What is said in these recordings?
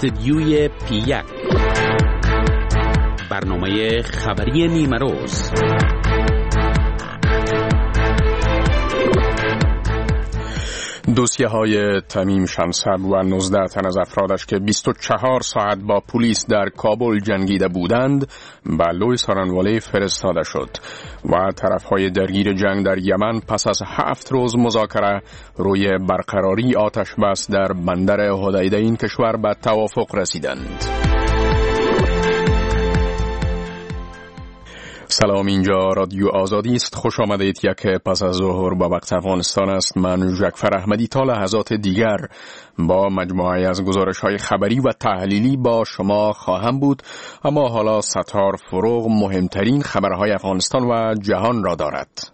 استدیوی پی1 برنامه خبری نیمه روز. دوسیه‌های تمیم شمسد و 19 تن از افرادش که 24 ساعت با پلیس در کابل جنگیده بودند به لوئیس هارانوالی فرستاده شد و طرفهای درگیر جنگ در یمن پس از 7 روز مذاکره روی برقراری آتش بس در بندر حدیده این کشور به توافق رسیدند. سلام، اینجا رادیو آزادی است. خوش آمدید. یک پس از ظهر با وقت افغانستان است. من جعفر احمدی تا لحظات دیگر با مجموعه از گزارش‌های خبری و تحلیلی با شما خواهم بود، اما حالا ستار فروغ مهمترین خبرهای افغانستان و جهان را دارد.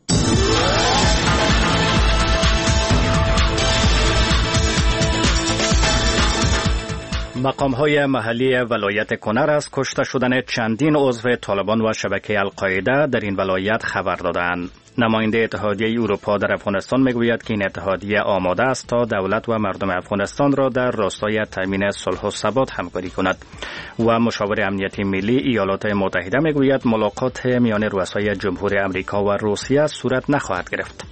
مقام‌های محلی ولایت کنر از کشته شدن چندین عضو طالبان و شبکه القاعده در این ولایت خبر دادند. نماینده اتحادیه اروپا در افغانستان میگوید که این اتحادیه آماده است تا دولت و مردم افغانستان را در راستای تامین صلح و ثبات همکاری کند. و مشاور امنیتی ملی ایالات متحده میگوید ملاقات میان رؤسای جمهور آمریکا و روسیه صورت نخواهد گرفت.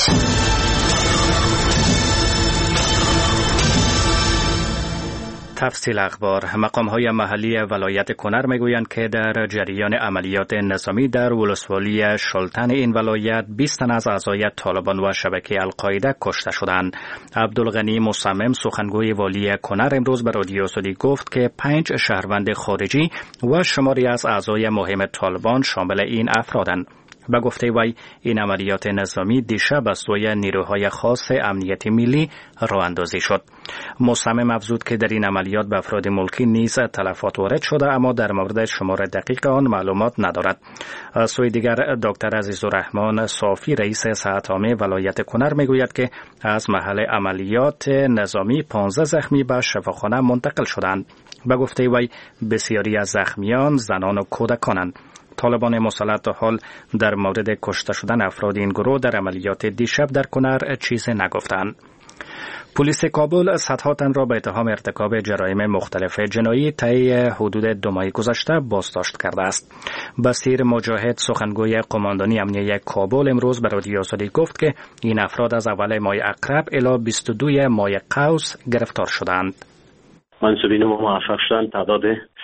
تفصیل اخبار. مقام‌های محلی ولایت کنر میگویند که در جریان عملیات نظامی در ولسوالی شلتن این ولایت 20 تن از اعضای طالبان و شبکه القاعده کشته شدند. عبدالغنی مصمم سخنگوی والی کنر امروز به رادیو آزادی گفت که 5 شهروند خارجی و شماری از اعضای مهم طالبان شامل این افرادند. به گفته وی این عملیات نظامی دیشب از سوی نیروهای خاص امنیتی ملی راه اندازی شد. مصمم افزود که در این عملیات به افراد ملکی نیز تلفات وارد شده، اما در مورد شمار دقیق آن معلومات ندارد. از سوی دیگر دکتر عزیزالرحمن صافی رئیس صحت عامه ولایت کنر میگوید که از محل عملیات نظامی 15 زخمی به شفاخانه منتقل شدند. به گفته وی بسیاری از زخمیان زنان و کودکانند. طالبان مسلح تا حال در مورد کشته شدن افراد این گروه در عملیات دیشب در کنر چیزی نگفتند. پلیس کابل صدها تن را به اتهام ارتکاب جرایم مختلف جنایی طی حدود 2 ماه گذشته بازداشت کرده است. بصیر مجاهد سخنگوی قماندانی امنیه کابل امروز به رادیو آزادی گفت که این افراد از اول ماه عقرب الی 22 ماه قوس گرفتار شدند. منصوبین ما موفق شدند تعداد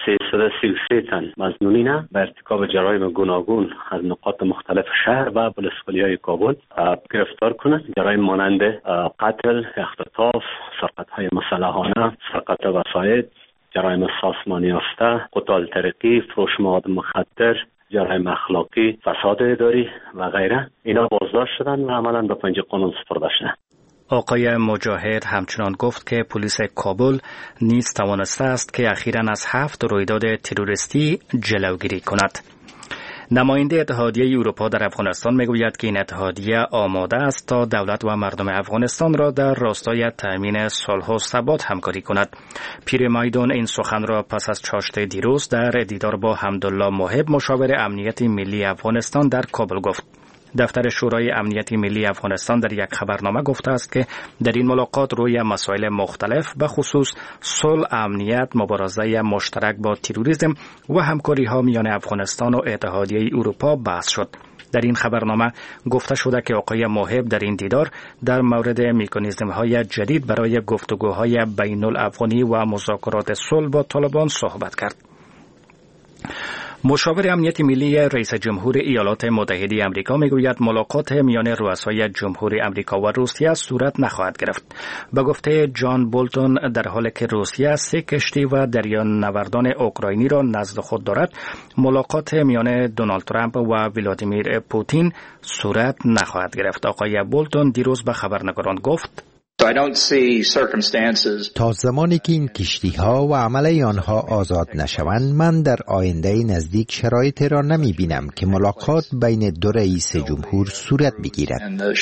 333 تن مظنونین به ارتکاب جرایم گوناگون از نقاط مختلف شهر و ولسوالی‌های کابل گرفتار کنند. جرایم مانند قتل، اختطاف، سرقت‌های مسلحانه، سرقت وسایل، جرایم سازمانی یافته، قتال طریقی، فروش مواد مخدر، جرایم اخلاقی، فساد اداری و غیره، اینا بازداشت شدند و عملاً به پنجه قانون سپرده شدند. آقای مجاهد همچنان گفت که پلیس کابل نیز توانسته است که اخیراً از 7 رویداد تروریستی جلوگیری کند. نماینده اتحادیه اروپا در افغانستان میگوید که این اتحادیه آماده است تا دولت و مردم افغانستان را در راستای تامین صلح و ثبات همکاری کند. پیر مایدون این سخن را پس از چاشت دیروز در دیدار با حمدالله محب مشاور امنیتی ملی افغانستان در کابل گفت. دفتر شورای امنیتی ملی افغانستان در یک خبرنامه گفته است که در این ملاقات روی مسائل مختلف به خصوص صلح، امنیت، مبارزه مشترک با تروریسم و همکاری ها میان افغانستان و اتحادیه اروپا بحث شد. در این خبرنامه گفته شده که آقای محب در این دیدار در مورد مکانیزم های جدید برای گفتگوهای بین الافغانی و مذاکرات صلح با طالبان صحبت کرد. مشاور امنیتی ملی رئیس جمهور ایالات متحده آمریکا میگوید ملاقات میان رؤسای جمهور آمریکا و روسیه صورت نخواهد گرفت. به گفته جان بولتون در حالی که روسیه 3 کشتی و دریانوردان اوکراینی را نزد خود دارد، ملاقات میان دونالد ترامپ و ولادیمیر پوتین صورت نخواهد گرفت. آقای بولتون دیروز به خبرنگاران گفت: تا زمانی که این کشتی‌ها و عمله آنها آزاد نشوند، من در آینده نزدیک شرایطی را نمی‌بینم که ملاقات بین 2 رئیس جمهور صورت بگیرد.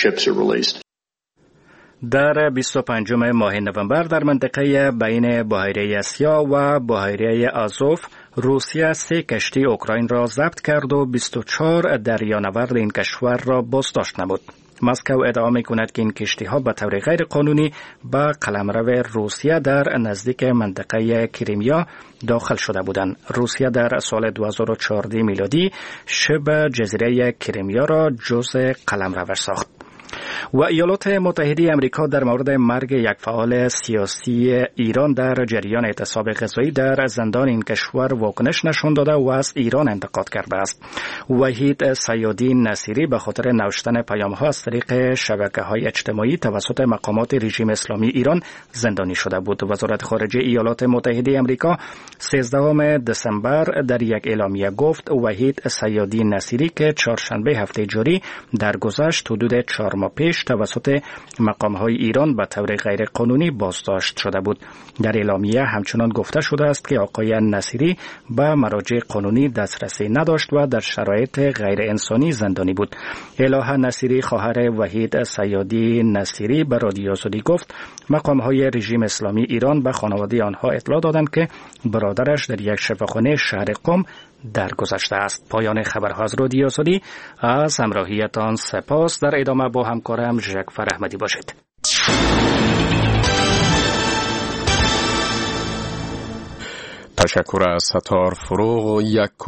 در 25 ماه نوامبر در منطقه بین بحیره اسیا و بحیره آزوف روسیه 3 کشتی اوکراین را ضبط کرد و 24 دریانورد این کشور را بازداشت نمود. مسکو ادعا می‌کند که این کشتی‌ها به طور غیر قانونی به قلمرو روسیه در نزدیک منطقه کریمیا داخل شده بودند. روسیه در سال 2014 میلادی شبه جزیره کریمیا را جزء قلمرو ساخت. و ایالات متحده آمریکا در مورد مرگ یک فعال سیاسی ایران در جریان اعتصاب غذایی در زندان این کشور واکنش نشان داده و از ایران انتقاد کرده است. وحید صیادی نصیری به خاطر نوشتن پیام‌ها از طریق شبکه‌های اجتماعی توسط مقامات رژیم اسلامی ایران زندانی شده بود. وزارت خارجه ایالات متحده آمریکا 13 دسامبر در یک اعلامیه گفت وحید صیادی نصیری که چهارشنبه هفته جاری درگذشت حدود 4 ماه پیش توسط مقام‌های ایران به طور غیر قانونی بازداشت شده بود. در اعلامیه همچنان گفته شده است که آقای نصیری به مراجع قانونی دسترسی نداشت و در شرایط غیر انسانی زندانی بود. الهه نصیری خواهر وحید صیادی نصیری به رادیو آزادی گفت مقام‌های رژیم اسلامی ایران به خانواده آنها اطلاع دادند که برادرش در یک شفاخانه شهر قم درگذشته است. پایان خبرها از رادیو آزادی. از همراهیتان سپاس. در ادامه با همکارم ژکفر احمدی باشید. تشکر از ستار فروغ.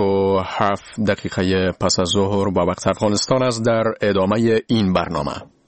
1:07 پس از ظهر با وقت افغانستان است. در ادامه این برنامه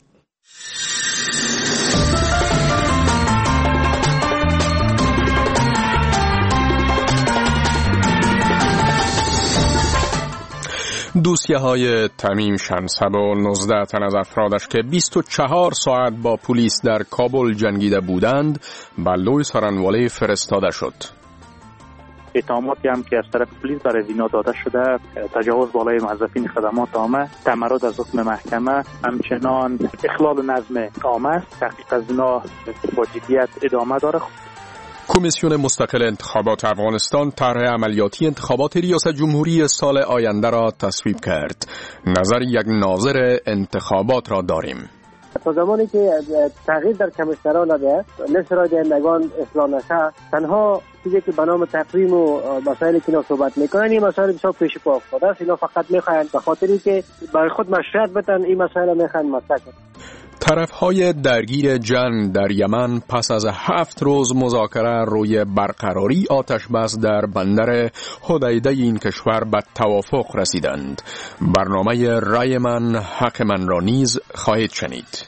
دوسیه‌های تمیم شنصب و 19 تن از افرادش که 24 ساعت با پلیس در کابل جنگیده بودند به لوی سارنوالی فرستاده شد. اتهاماتی هم که از طرف پلیس برای زینا داده شده، تجاوز بالای موظفین خدمات عامه، تمرد از حکم محکمه، همچنان اخلال نظم عامه است. تحقیق زینا با جدیت ادامه داره. کمیسیون مستقل انتخابات افغانستان طرح عملیاتی انتخابات ریاست جمهوری سال آینده را تصویب کرد. نظر یک ناظر انتخابات را داریم. تا زمانی که تغییر در کمیسیون‌ها نده، لیست رای دهندگان اصلاح نشه، تنها چیزی که به نام تقویم و مسائلی که اینا صحبت میکنن این مسائل بسیار پیش پا افتاده است. اینا فقط میخواهند به خاطری که برای خود مشروعیت بدن این مسائل میخواهند مطرح کنند. طرفهای درگیر جنگ در یمن پس از 7 روز مذاکره روی برقراری آتش بس در بندر حدیده این کشور به توافق رسیدند. برنامه رای من حق من را نیز خواهید شنید.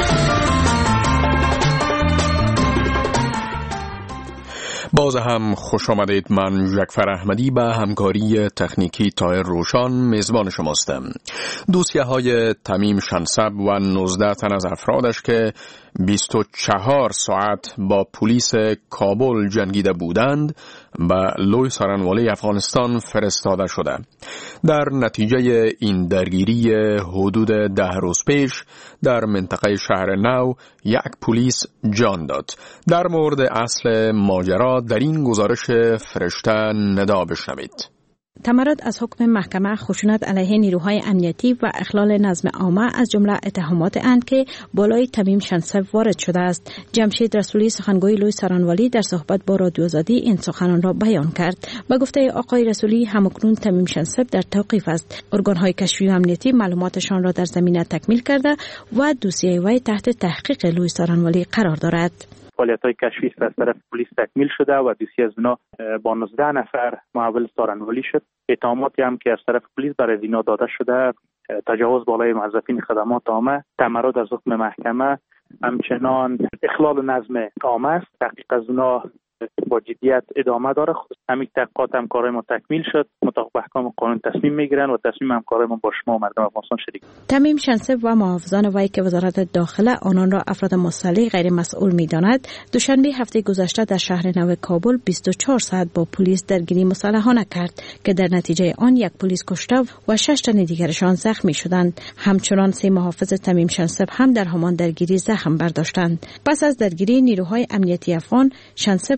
باز هم خوش آمدید. من ژکفر احمدی به همکاری تکنیکی طاهر روشان میزبان شماستم. دوسیه‌های تمیم شنصب و 19 تن از افرادش که 24 ساعت با پلیس کابل جنگیده بودند به لوی سارنوالی افغانستان فرستاده شده. در نتیجه این درگیری حدود 10 روز پیش در منطقه شهر نو یک پلیس جان داد. در مورد اصل ماجرا در این گزارش فرشته ندا بشنوید. تمرد از حکم محکمه، خشونت علیه نیروهای امنیتی و اخلال نظم عامه از جمله اتهامات اند که بالای تمیم شنصب وارد شده است. جمشید رسولی سخنگوی لوی سارنوالی در صحبت با رادیو آزادی این سخنان را بیان کرد. به گفته آقای رسولی همکنون تمیم شنصب در توقیف است. ارگان‌های کشفی و امنیتی معلوماتشان را در زمینه تکمیل کرده و دوسیه وی تحت تحقیق لوی سارنوالی قرار دارد. فعالیت‌های کشفی از طرف پلیس تکمیل شده و دوسیه از اینا با 19 نفر محول سارنوالی شد. اتهاماتی هم که از طرف پلیس برای زینا داده شده، تجاوز بالای موظفین خدمات عامه، تمرد از حکم محکمه، همچنان اخلال نظم عامه است. تحقیق از اینا با جدیت ادامه داره. همین تحقیقات همکارای ما تکمیل شد. مطابق احکام قانون تصمیم میگیرن و تصمیم همکارای ما با شما مردم افغانستان شریک. تمیم شنصب و محافظان وی که وزارت داخله آنان را افراد مسلح غیر مسئول می‌داند، دوشنبه هفته گذشته در شهر نو کابل 24 ساعت با پلیس درگیری مسلحانه کرد که در نتیجه آن یک پلیس کشته و 6 تن دیگرشان زخمی شدند. همچنان 3 محافظ تمیم شنصب هم در همان درگیری زخم برداشتند. پس از درگیری نیروهای امنیتی افغان، شنصب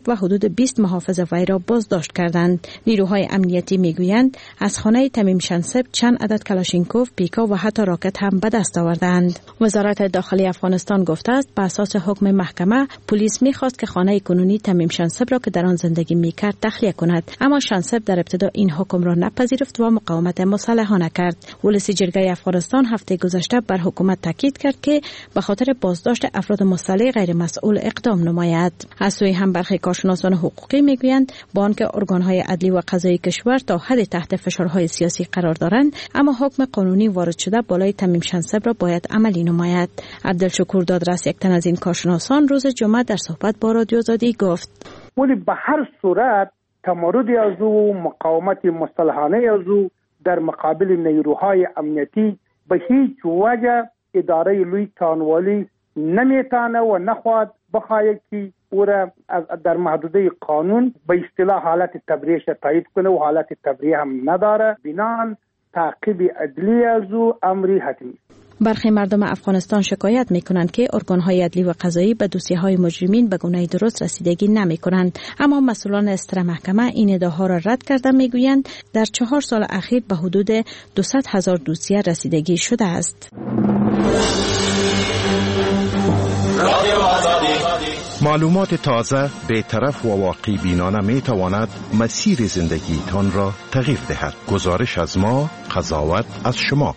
و حدود 20 محافظ وی را بازداشت کردند. نیروهای امنیتی میگویند از خانه تمیم شنسب چند عدد کلاشینکوف، پیکا و حتی راکت هم به دست آوردند. وزارت داخلی افغانستان گفته است به اساس حکم محکمه پلیس میخواست که خانه کنونی تمیم شنسب را که در آن زندگی میکرد تخلیه کند، اما شنسب در ابتدا این حکم را نپذیرفت و مقاومت مسلحانه کرد. ولسی جرگه افغانستان هفته گذشته بر حکومت تاکید کرد که به خاطر بازداشت افراد مسلح غیر مسئول اقدام نماید. از سوی هم برخی کارشناسان حقوقی میگویند با آنکه ارگانهای عدلی و قضایی کشور تا حد تحت فشارهای سیاسی قرار دارند، اما حکم قانونی وارد شده بالای تمیم شنسب را باید عملی نماید. عبدالشکور دادرس، یک تن از این کارشناسان، روز جمعه در صحبت با رادیو آزادی گفت: ولی به هر صورت تمرد از او، مقاومت مسلحانه از او در مقابل نیروهای امنیتی به هیچ وجه اداره لوی تانوالی نمیتانه و نخواهد بخواهد که او را در محدوده قانون به اصطلاح حالت تبریه تایید کنه و حالت تبریه هم نداره. بنان تعقیب عدلی از او امری حتمی. برخی مردم افغانستان شکایت میکنند که ارگانهای عدلی و قضایی به دوسیه‌های مجرمین به گونه درست رسیدگی نمیکنند، اما مسئولان استر محکمه این ادعاها را رد کرده میگویند در 4 سال اخیر به حدود 200,000 دوسیه رسیدگی شده است. معلومات تازه، بی‌طرف و واقعی بینانه می تواند مسیر زندگیتان را تغییر دهد. گزارش از ما، قضاوت از شما.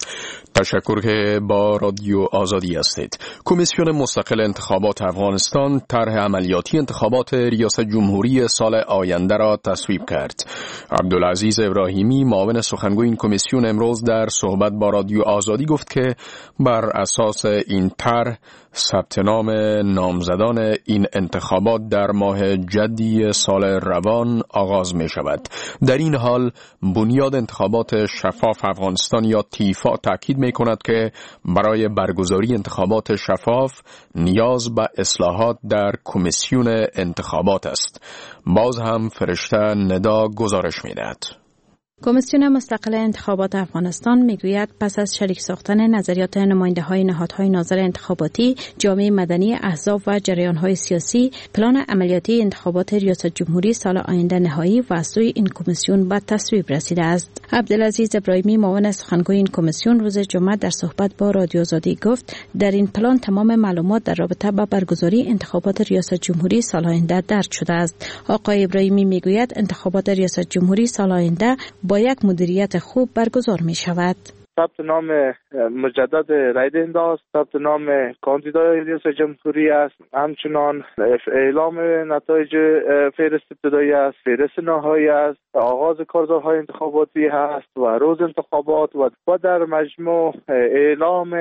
تشکر که با رادیو آزادی هستید. کمیسیون مستقل انتخابات افغانستان طرح عملیاتی انتخابات ریاست جمهوری سال آینده را تصویب کرد. عبدالعزیز ابراهیمی، معاون سخنگوی این کمیسیون، امروز در صحبت با رادیو آزادی گفت که بر اساس این طرح ثبت نام نامزدان این انتخابات در ماه جدی سال روان آغاز می شود. در این حال بنیاد انتخابات شفاف افغانستان یا تیفا تاکید می کند که برای برگزاری انتخابات شفاف نیاز به اصلاحات در کمیسیون انتخابات است. باز هم فرشته ندا گزارش می دهد. کمیسیون مستقل انتخابات افغانستان میگوید پس از شریک ساختن نظریات نماینده‌های نهادهای ناظر انتخاباتی، جامعه مدنی، احزاب و جریان‌های سیاسی، پلان عملیاتی انتخابات ریاست جمهوری سال آینده نهایی و از سوی این کمیسیون به تصویب رسیده است. عبدالعزیز ابراهیمی، معاون سخنگوی این کمیسیون، روز جمعه در صحبت با رادیو آزادی گفت در این پلان تمام معلومات در رابطه با برگزاری انتخابات ریاست جمهوری سال آینده درج شده است. آقای ابراهیمی میگوید انتخابات ریاست جمهوری سال آینده با یک مدیریت خوب برگزار می شود. ثبت نام مجدد رای دهنده است، ثبت نام کاندیدای ریاست جمهوری است، همچنان اعلام نتایج فهرست ابتدایی است، فهرست نهایی است، آغاز کارزارهای انتخاباتی هست و روز انتخابات و در مجموع اعلام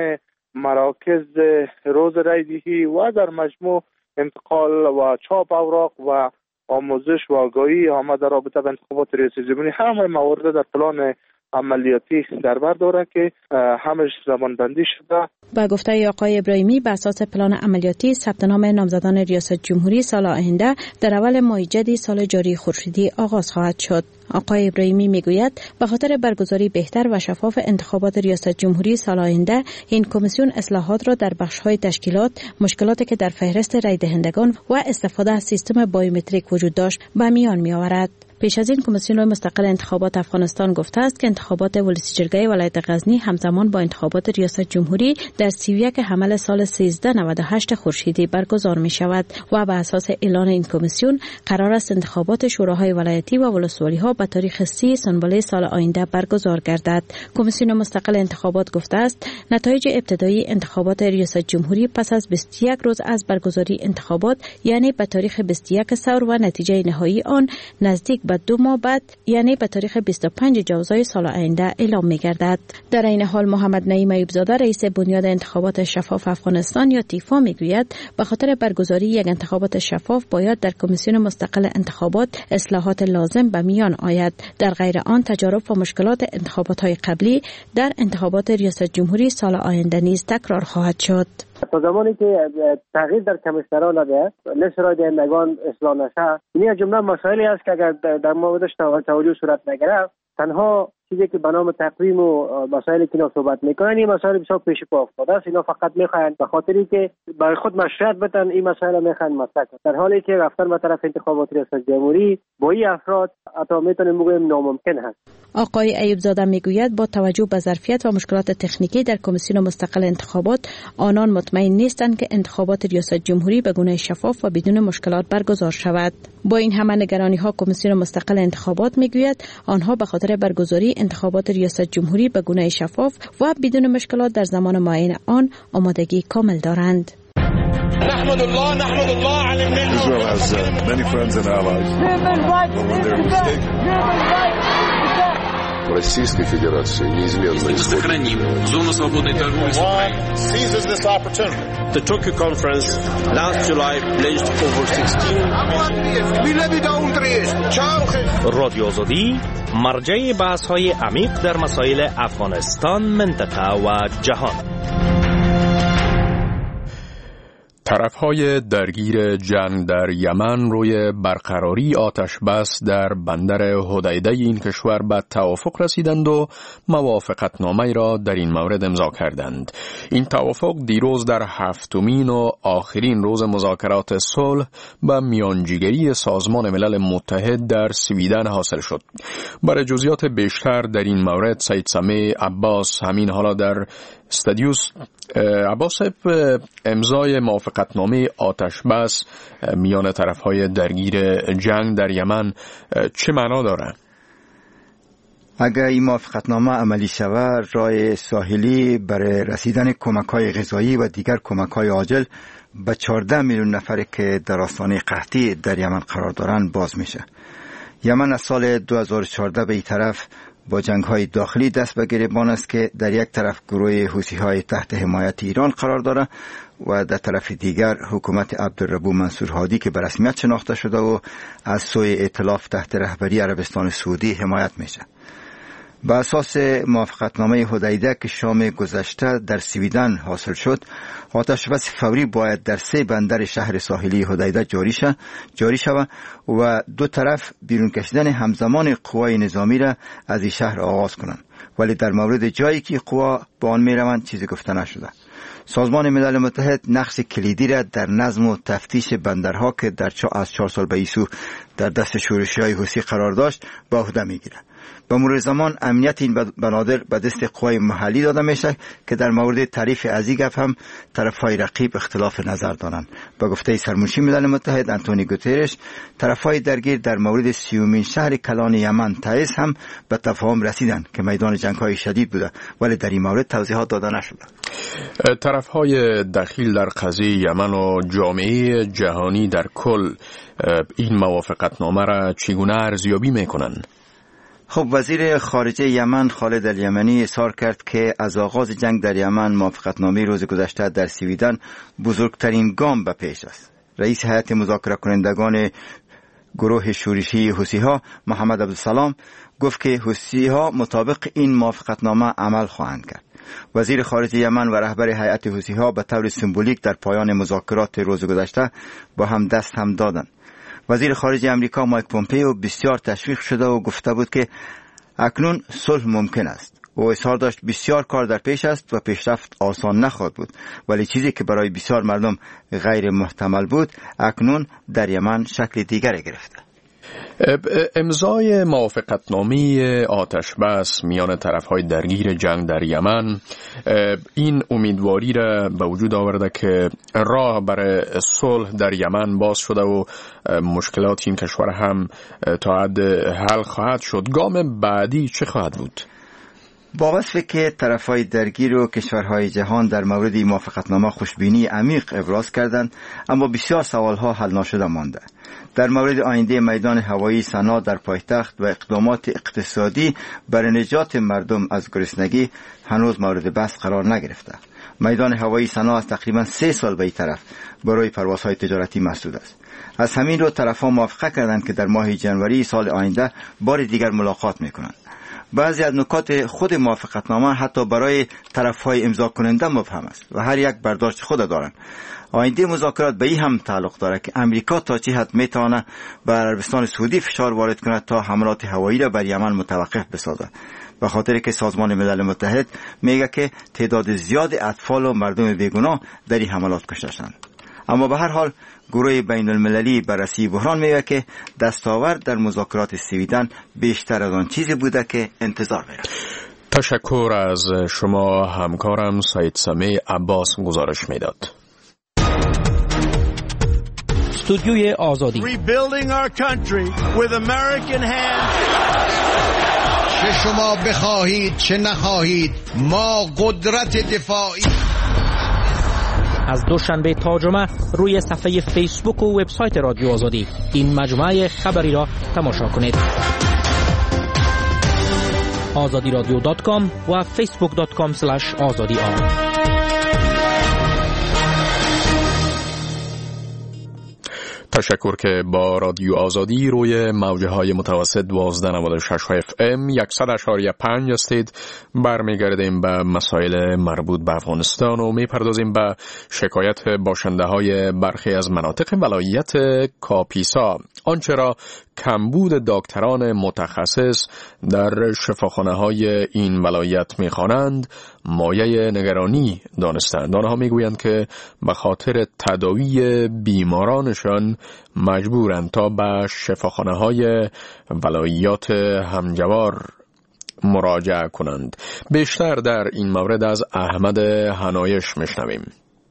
مراکز روز رای دهی و در مجموع انتقال و چاپ اوراق و آموزش و آگاهی آمده رابطه با انتخابات ریاست جمهوری. همه موارد در پلان عملیاتی در بر داره که همش زمانبندی شده. با گفته آقای ابراهیمی به اساس پلان عملیاتی ثبت نام نامزدان ریاست جمهوری سال آینده در اول ماه جدی سال جاری خورشیدی آغاز خواهد شد. آقای ابراهیمی میگوید به خاطر برگزاری بهتر و شفاف انتخابات ریاست جمهوری سال آینده این کمیسیون اصلاحات را در بخش‌های تشکیلات، مشکلاتی که در فهرست رای دهندگان و استفاده از سیستم بایومتریک وجود داشت به میان می‌آورد. پیش از این کمیسیون مستقل انتخابات افغانستان گفته است که انتخابات ولسی جرگه ولایت غزنی همزمان با انتخابات ریاست جمهوری در 31 حمل سال 1398 خورشیدی برگزار می شود و بر اساس اعلان این کمیسیون قرار است انتخابات شوراهای ولایتی و ولسوالی ها به تاریخ 30 سنبله سال آینده برگزار گردد. کمیسیون مستقل انتخابات گفته است نتایج ابتدایی انتخابات ریاست جمهوری پس از 21 روز از برگزاری انتخابات، یعنی به تاریخ 21 ثور، و نتیجه نهایی آن نزدیک به 2 ماه بعد، یعنی به تاریخ 25 جوزای سال آینده اعلام می‌گردد. در این حال محمد نعیم ایوبزاده، رئیس بنیاد انتخابات شفاف افغانستان یا تیفا، میگوید به خاطر برگزاری یک انتخابات شفاف باید در کمیسیون مستقل انتخابات اصلاحات لازم به میان آید. در غیر آن تجارب و مشکلات انتخابات‌های قبلی در انتخابات ریاست جمهوری سال آینده نیز تکرار خواهد شد. تا زمانی که تغییر در کمیسیون‌ها نده، لیست رای دهندگان اصلاح نشه، این از جمله مسائلی است که اگر در موردش توجه صورت نگرفت، تنها چیزی که به نام تقویم و مسائلی که اینا صحبت میکنن این مسائل بسیار پیش پا افتاده است. اینا فقط میخواین به خاطری که برای خود مشروعیت بدن این مسائل میخواین مطرح کنن، در حالی که رفتن به طرف انتخابات ریاست جمهوری با این افراد حتی میتونیم بگوییم ناممکن هست. آقای ایوب زاده میگوید با توجه به ظرفیت و مشکلات تکنیکی در کمیسیون مستقل انتخابات آنان مطمئن نیستند که انتخابات ریاست جمهوری به گونه شفاف و بدون مشکلات برگزار شود. با این همه نگرانی ها کمیسیون مستقل انتخابات میگوید آنها به خاطر برگزاری انتخابات ریاست جمهوری به گونه شفاف و بدون مشکلات در زمان معین آن آمادگی کامل دارند. نحمد الله على النعمة. Israel has many friends and allies. When they're mistaken. Российской Федерации неизменно сохраним зону свободной торговли с Украиной. Seizes this opportunity. The Tokyo conference last July pledged over 16. رادیو آزادی مرجع بحث‌های عمیق در مسائل افغانستان، منطقه و جهان. طرف‌های درگیر جنگ در یمن روی برقراری آتش بس در بندر حدیده این کشور به توافق رسیدند و موافقتنامه را در این مورد امضا کردند. این توافق دیروز در هفتمین و آخرین روز مذاکرات صلح به میانجیگری سازمان ملل متحد در سویدن حاصل شد. برای جزئیات بیشتر در این مورد سید سمیع عباس همین حالا در استادیوس. عباس، امضای موافقتنامه آتش بس میان طرف‌های درگیر جنگ در یمن چه معنا داره؟ اگر این موافقتنامه عملی شود، راه ساحلی برای رسیدن کمک‌های غذایی و دیگر کمک‌های عاجل به 14 میلیون نفر که در آستانه قحطی در یمن قرار دارند باز میشه. یمن از سال 2014 به این طرف با جنگ‌های داخلی دست به گریبان است که در یک طرف گروه حوثی‌های تحت حمایت ایران قرار دارد و در طرف دیگر حکومت عبدالربو منصور هادی که به رسمیت شناخته شده و از سوی ائتلاف تحت رهبری عربستان سعودی حمایت میشه. با اساس موافقتنامه حدیده که شام گذشته در سویدن حاصل شد، آتش بس فوری باید در 3 بندر شهر ساحلی حدیده جاری شود و دو طرف بیرون کشیدن همزمان قوای نظامی را از این شهر آغاز کنند، ولی در مورد جایی که قوا به آن میروند چیزی گفته نشده. سازمان ملل متحد نقش کلیدی را در نظم و تفتیش بندرها که از 4 سال به این سو در دست شورشی‌های حوثی قرار داشت به عهده میگیرد. به مرور زمان امنیت این بنادر به دست قوای محلی داده میشه که در مورد تعریف از این گپ هم طرفهای رقیب اختلاف نظر دارند. به گفته سرمنشی ملل متحد انتونی گوترش، طرفهای درگیر در مورد 30مین شهر کلان یمن تعز هم به تفاهم رسیدند که میدان جنگ‌های شدید بوده، ولی در این مورد توضیحات داده نشده. طرفهای دخیل در قضیه یمن و جامعه جهانی در کل این موافقتنامه را چگونه ارزیابی میکنند؟ خب، وزیر خارجه یمن خالد الیمنی اظهار کرد که از آغاز جنگ در یمن موافقتنامه روز گذشته در سویدن بزرگترین گام به پیش است. رئیس هیئت مذاکره کنندگان گروه شورشی حوثی‌ها محمد عبدالسلام گفت که حوثی‌ها مطابق این موافقتنامه عمل خواهند کرد. وزیر خارجه یمن و رهبر هیئت حوثی‌ها به طور سمبولیک در پایان مذاکرات روز گذشته با هم دست هم دادند. وزیر خارجه امریکا مایک پومپئو بسیار تشویق شده و گفته بود که اکنون صلح ممکن است. او اظهار داشت بسیار کار در پیش است و پیشرفت آسان نخواهد بود، ولی چیزی که برای بسیار مردم غیر محتمل بود اکنون در یمن شکل دیگری گرفته. امضای موافقتنامه آتش بس میان طرفهای درگیر جنگ در یمن این امیدواری را به وجود آورده که راه برای صلح در یمن باز شده و مشکلات این کشور هم تا حد حل خواهد شد. گام بعدی چه خواهد بود؟ با وصفی که طرفهای درگیر و کشورهای جهان در مورد این موافقتنامه خوشبینی عمیق ابراز کردند، اما بسیار سوالها حل نشده مانده. در مورد آینده میدان هوایی سنا در پایتخت و اقدامات اقتصادی برای نجات مردم از گرسنگی هنوز مورد بحث قرار نگرفته. میدان هوایی سنا از تقریبا 3 سال به این طرف برای پروازهای تجارتی مسدود است. از همین رو طرفها موافقه کردند که در ماه ژانویه سال آینده بار دیگر ملاقات میکنند. بعضی از نکات خود موافقتنامه حتی برای طرفهای امضا کننده مبهم است و هر یک برداشت خود دارند. آینده مذاکرات به این هم تعلق دارد که امریکا تا چه حد میتواند بر عربستان سعودی فشار وارد کند تا حملات هوایی را بر یمن متوقف بسازد. به خاطر که سازمان ملل متحد میگه که تعداد زیاد اطفال و مردم بیگناه در این حملات کشته شدند. اما به هر حال گروه بین المللی بررسی بحران میگه که دستاورد در مذاکرات سویدن بیشتر از آن چیزی بوده که انتظار میره. تشکر از شما همکارم سعید سمی عباس گزارش میداد. استودیوی آزادی. Rebuilding our country with American hands. چه شما بخواهید چه نخواهید ما قدرت دفاعی. از دوشنبه تا جمعه روی صفحه فیسبوک و وبسایت رادیو آزادی این مجموعه خبری را تماشا کنید. azadiradio.com و facebook.com/azadi. تشکر که با رادیو آزادی روی موجه های متوسط 1296 FM 100.5 هستید. برمیگردیم به مسائل مربوط به افغانستان و میپردازیم به شکایت باشنده های برخی از مناطق ولایت کاپیسا. آنچه را کمبود دکتران متخصص در شفاخانه های این ولایت میخوانند مایه نگرانی دانستند. آنها میگویند که به خاطر تداوی بیمارانشان مجبورند تا به شفاخانه های ولایات همجوار مراجعه کنند. بیشتر در این مورد از احمد هنایش میشنویم.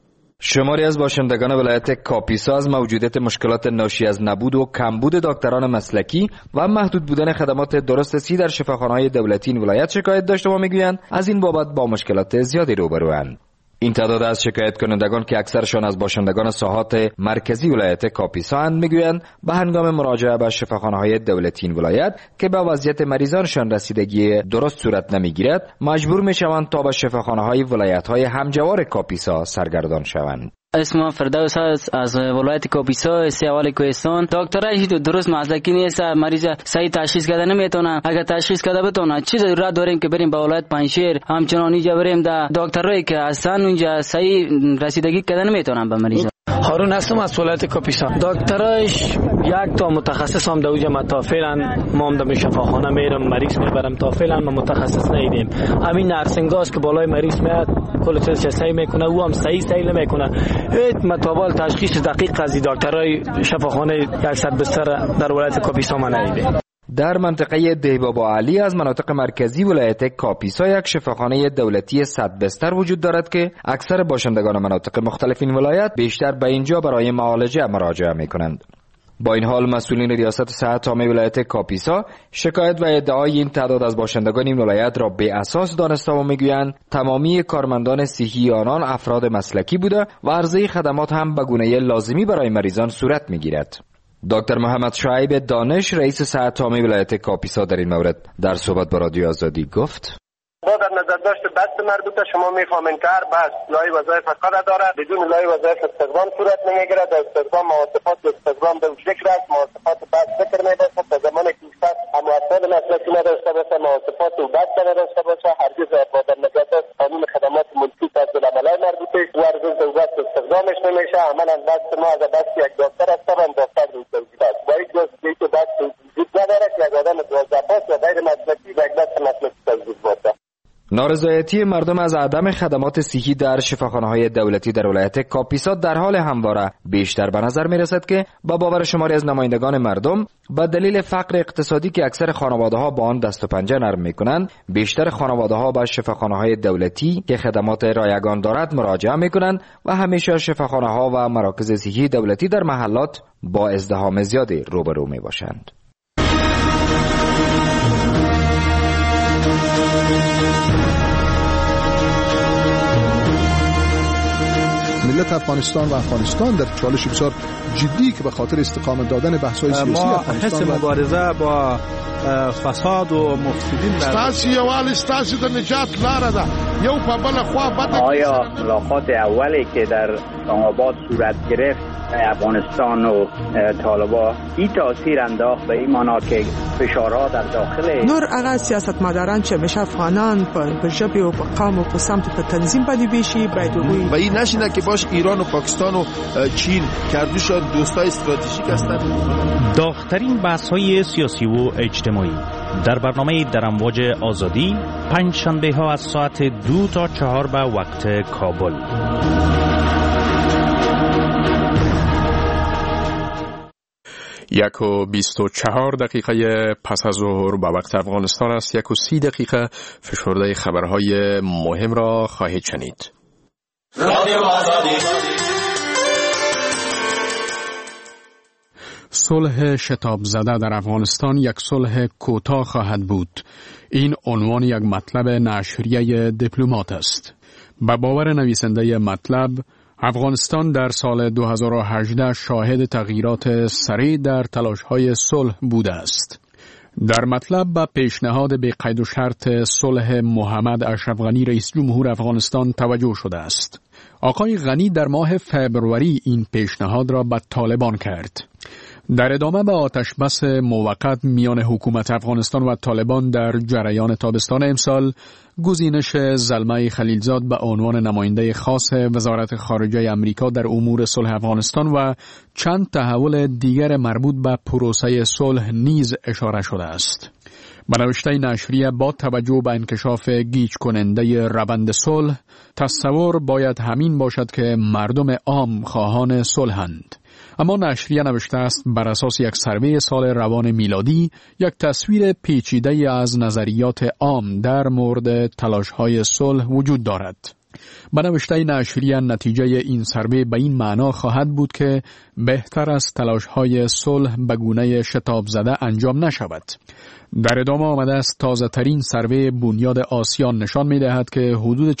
شماری از باشندگان ولایت کاپیسا از موجودیت مشکلات ناشی از نبود و کمبود دکتران مسلکی و محدود بودن خدمات درست در شفاخانه‌های دولتی این ولایت شکایت داشته و میگویند از این بابت با مشکلات زیادی روبروند. این تعداد از شکایت کنندگان که اکثرشان از باشندگان ساحات مرکزی ولایت کاپیسا اند میگویند به هنگام مراجعه به شفاخانه‌های دولتی این ولایت که به وضعیت مریضانشان رسیدگی درست صورت نمیگیرد مجبور میشوند تا به شفاخانه‌های ولایت‌های همجوار کاپیسا سرگردان شوند. اسم فردوس است از ولایت کاپیسا سیاوال کوهستان. دکترش درست مسلکی نیست، مریض صحیح تشخیص کرده نمیتونه. اگر تشخیص کرده بتونه چیز راه داریم که بریم به ولایت پنجشیر، همچنان اینجا بریم در دکترایی که اصلا اونجا صحیح رسیدگی کرده نمیتونن به مریض. هارون هستم از ولایت کاپیسا. دکترش یک تا متخصص هم در اونجا تا فعلا ما هم در شفاخانه میرم مریض میبرم تا فعلا ما متخصص ندیدیم. همین نرسنگاست که بالای مریض میاد کل چیز صحیح میکنه، او هم صحیح نمیکنه. هیچ مطابق تشخیص دقیق از دکترای شفاخانه 100 بستر در ولایت کاپیسا ما ندیدیم. در منطقه دیبابا علی از مناطق مرکزی ولایت کاپیسا یک شفاخانه دولتی 100 بستر وجود دارد که اکثر باشندگان مناطق مختلف این ولایت بیشتر به اینجا برای معالجه مراجعه میکنند. با این حال مسئولین ریاست صحت عامه ولایت کاپیسا شکایت و ادعای این تعداد از باشندگان این ولایت را به اساس دانسته و میگویند تمامی کارمندان صحی آنان افراد مسلکی بوده و عرضه خدمات هم به گونه لازمی برای مریضان صورت میگیرد. دکتر محمد شعیب دانش رئیس صحت عامه ولایت کاپیسا در این مورد در صحبت با رادیو آزادی گفت: با در نظر داشت بست مربوطه شما میفهمین که هر بست لای وظایف فقط داره، بدون لای وظایف استخدام صورت نمیگیره. در استخدام مواصفات استخدام به شکل است، مواصفات بست ذکر میباشد. تا زمانی که بست اما افراد مسلکی نداشته باشه، مواصفات و بست نداشته باشه، هرگز با در نظر داشت قانون خدمات ملکی طرز العملای مربوطه و هرگز در بست استخدامش نمیشه. عملا بست ما از بست یک دکتر است و دکتر دوزید است. با یک جزئی که بست وجود نداره که یک آدم 12 پاس و غیر مسلکی و یک بست مسلکی توزیع باشه. نارضایتی مردم از عدم خدمات صحی در شفاخانه‌های دولتی در ولایت کاپیسا در حال همواره بیشتر به نظر می‌رسد که با باور شماری از نمایندگان مردم به دلیل فقر اقتصادی که اکثر خانواده‌ها با آن دست و پنجه نرم می‌کنند، بیشتر خانواده‌ها به شفاخانه‌های دولتی که خدمات رایگان دارد مراجعه می‌کنند و همیشه شفاخانه‌ها و مراکز صحی دولتی در محلات با ازدحام زیادی روبرو می‌باشند. ملت افغانستان و افغانستان در چالش بسیار جدی که به خاطر استقامت دادن بحث‌های سیاسی افغانستان ما حس مبارزه با فساد و مفسدین ستاسو یوال ستاسو د نجات لاره ده یو په بل خوا بده. آیا ملاقات اولی که در آباد صورت گرفت افغانستان و طالبان این تاثیر انداخت به این معنا که فشارها در داخل نور هغه سیاستمداران چې همیشه افغانان په ژبې او په قوم او په سمت په تنظیم باندې بشي باید و این نشینه که باش ایران و پاکستان و چین کردوشان دوستای استراتژیک هستند. داغ‌ترین بحث‌های سیاسی و اجتماعی در برنامه در امواج آزادی پنج شنبه ها از ساعت 2 تا 4 به وقت کابل. 1:24 پس از ظهر به وقت افغانستان است. 1:30 فشرده خبرهای مهم را خواهید شنید. صلح شتاب زده در افغانستان یک صلح کوتاه خواهد بود. این عنوان یک مطلب نشریه دیپلمات است. به باور نویسنده مطلب، افغانستان در سال 2018 شاهد تغییرات سریع در تلاش‌های صلح بوده است. در مطلب به پیشنهاد به قید و شرط صلح محمد اشرف غنی رئیس جمهور افغانستان توجه شده است. آقای غنی در ماه فبروری این پیشنهاد را به طالبان کرد. در ادامه به آتش بس موقت میان حکومت افغانستان و طالبان در جریان تابستان امسال، گزینش زلمه خلیلزاد به عنوان نماینده خاص وزارت خارجه امریکا در امور صلح افغانستان و چند تحول دیگر مربوط به پروسه صلح نیز اشاره شده است. به نوشته نشریه با توجه به انکشاف گیج کننده روند صلح، تصور باید همین باشد که مردم عام خواهان صلحند. اما نشریه نوشته است بر اساس یک سروی سال روان میلادی، یک تصویر پیچیده از نظریات عام در مورد تلاش‌های صلح وجود دارد. به نوشته نشریه نتیجه این سروی به این معنا خواهد بود که بهتر است تلاش‌های صلح به گونه شتاب زده انجام نشود. در ادامه آمده است تازه ترین سروی بنیاد آسیان نشان می دهد که حدود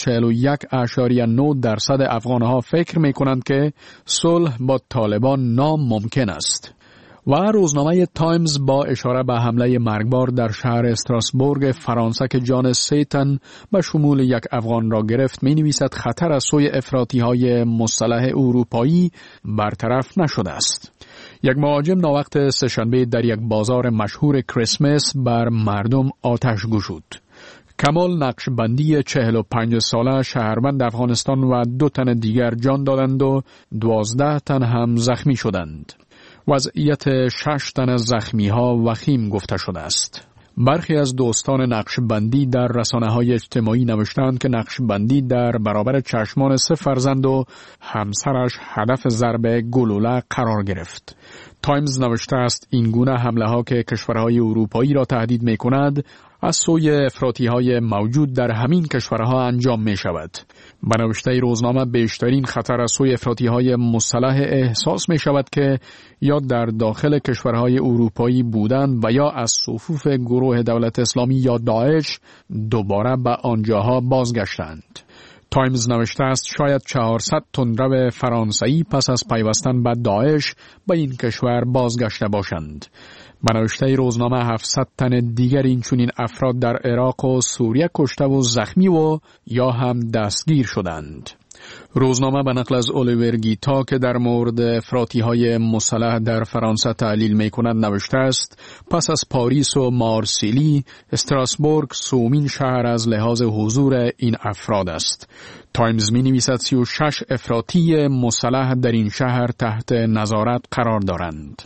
41.9% افغانها فکر می کنند که صلح با طالبان ناممکن است. و روزنامه تایمز با اشاره به حمله مرگبار در شهر استراسبورگ فرانسه که جان 3 تن به شمول یک افغان را گرفت می نویسد خطر از سوی افراطی‌های مسلح اروپایی برطرف نشده است. یک مهاجم ناوقت سه‌شنبه در یک بازار مشهور کریسمس بر مردم آتش گشود. کمال نقشبندی 45 ساله شهروند افغانستان و 2 تن دیگر جان دادند و 12 تن هم زخمی شدند. وضعیت 6 تن از زخمی‌ها وخیم گفته شده است. برخی از دوستان نقشبندی در رسانه‌های اجتماعی نوشتند که نقشبندی در برابر چشمان 3 فرزند و همسرش هدف ضرب گلوله قرار گرفت. تایمز نوشته است این گونه حمله‌ها که کشورهای اروپایی را تهدید می‌کند از سوی افراطی‌های موجود در همین کشورها انجام می‌شود. به نوشته روزنامه بیشترین خطر از سوی افراطی‌های مسلح احساس می‌شود که یا در داخل کشورهای اروپایی بودند و یا از صفوف گروه دولت اسلامی یا داعش دوباره به آنجاها بازگشتند. تایمز نوشته است شاید 400 تندرو فرانسوی پس از پیوستن به داعش به این کشور بازگشته باشند. به نوشته روزنامه 700 تن دیگر این چنین افراد در عراق و سوریه کشته و زخمی و یا هم دستگیر شدند. روزنامه به نقل از الیور گیتا که در مورد افراطی‌های مسلح در فرانسه تحلیل می‌کند نوشته است پس از پاریس و مارسیلی، استراسبورگ سومین شهر از لحاظ حضور این افراد است. تایمز می‌نویسد 36 افراطی مسلح در این شهر تحت نظارت قرار دارند.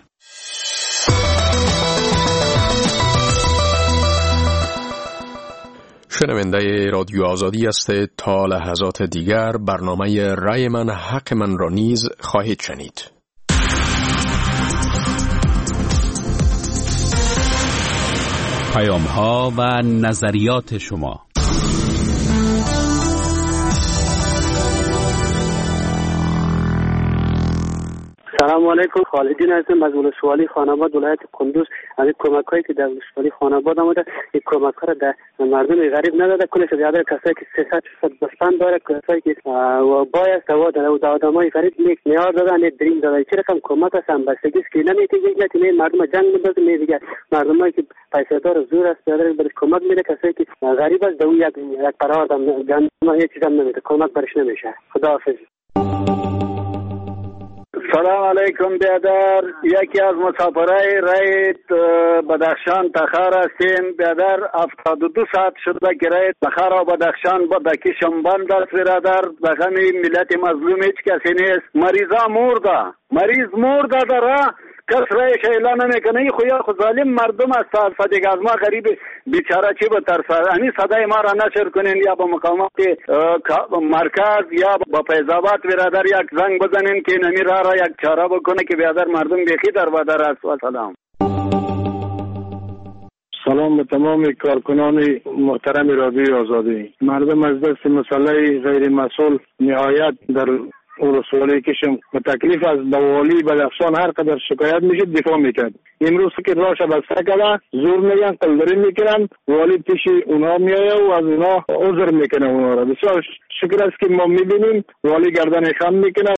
شنونده رادیو آزادی است. تا لحظات دیگر برنامه رای من حق من را نیز خواهید شنید. پیام‌ها و نظریات شما. سلام علیکم، خالدین هستم از ولسوالی خاناباد ولایت کندوز. از این کمک‌هایی که در ولسوالی خاناباد آمده، این کمک‌ها را در مردم غریب نداده. کلش زیاده کسایی که 300 بستان داره، کسایی که باید سوا داره و آدمای غریب نیک نیاز دادن، نیک دریم داره. چه رقم کمک هستن بستگی است که نمیتونه که مردم جنگ می‌بازه، میگه مردمایی که پیسه دار زور است داره برش کمک میده. کسایی که غریب است دو یک قرار دادن، گندم هیچ چیزی نمیده، کمک برش نمیشه. خداحافظ. سلام علیکم بیادر، یکی از مسافرای رای بدخشان تخار هستیم. بیادر 72 ساعت شده که رای تخار و بدخشان با دکیشم بند است. برادر بغمی ملت مظلوم هیچ کسی نیست. مریض مرده داره کس رایش اعلان نمیکنه. این خویا خود ظالم مردم است. صدیق از ما غریب بیچاره چی بترسه. همین صدای ما را نشر کنین یا با مقامات مرکز یا با فیض‌آباد برادر یک زنگ بزنین که نمی را یک چاره بکنه که برادر مردم بیخی در بدر است. و سلام. سلام به تمام کارکنان محترم رادیوی آزادی. مردم از دست مسئله غیر مسئول نهایت در ولسوالی کشم و تکلیف از والی بدخشان هر قدر شکایت میشه دفاع میکرد. امروز که راش بسته کده زور میگن قلدری میکنن، والی پیش اونا میایه و از اونا عذر میکنه اونا را. بسیار شکر است که ما میبینیم والی گردن خم میکنه.